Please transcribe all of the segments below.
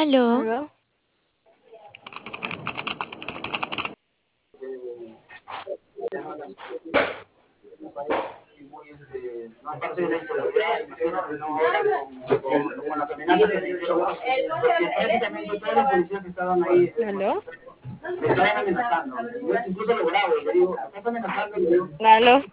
Aló. ¿Aló? No aparte de la inseguridad, imagino que no ahora con las amenazas que me hicieron, porque prácticamente todos los policías que estaban ahí ¿Aló? me estaban amenazando. Yo incluso lo grabo y le digo, ¿estás amenazando? Y le digo, ¿Aló?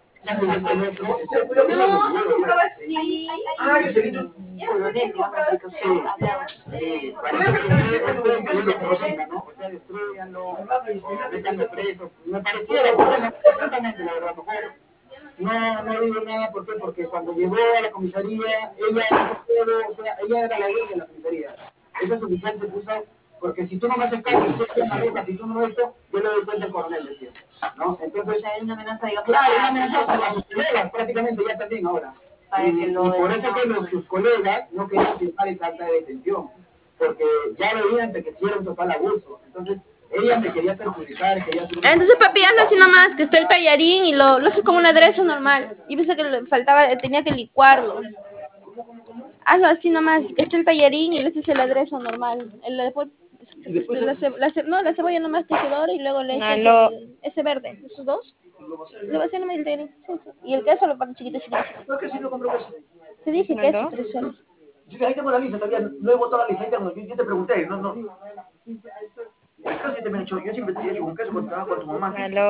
Destruyanlo, métanme preso. Me pareciera, bueno, exactamente, la verdad, mejor no digo nada, ¿por qué? Porque cuando llegó a la comisaría, ella hizo todo, o sea, ella era la dueña de la comisaría. Eso es suficiente, puso, porque si tú no me haces caso, si tú no me dejas, si tú no esto, yo le doy cuenta al coronel, decía, ¿no? Entonces, hay una amenaza, digamos, claro, una amenaza a sus colegas, prácticamente ya también ahora. Y por eso que sus colegas no querían firmar esa acta de detención, porque ya veían que sí era un total abuso. Entonces, ella me quería perjudicar, quería hacer un... Entonces papi, hazlo así nomás, que está el tallarín y lo haces con un aderezo normal. Yo pensé que le faltaba, tenía que licuarlo. Hazlo así nomás, que esté el tallarín y le haces el aderezo normal. La cebolla nomás tejedora y luego le echas ¿Aló? ese verde, esos dos. Le vas a hacer nomás el tallarín. Sí, sí. Y el queso lo pones chiquito, chiquito. No, es que sí, no compro queso. Te dije queso, ¿Aló? 3 soles. Sí, ahí tengo la lista todavía, no he votado la lista, ahí tengo, yo te pregunté, no. El caso yo también he hecho, yo siempre te he hecho con queso cuando estaba con tu mamá. ¿Aló?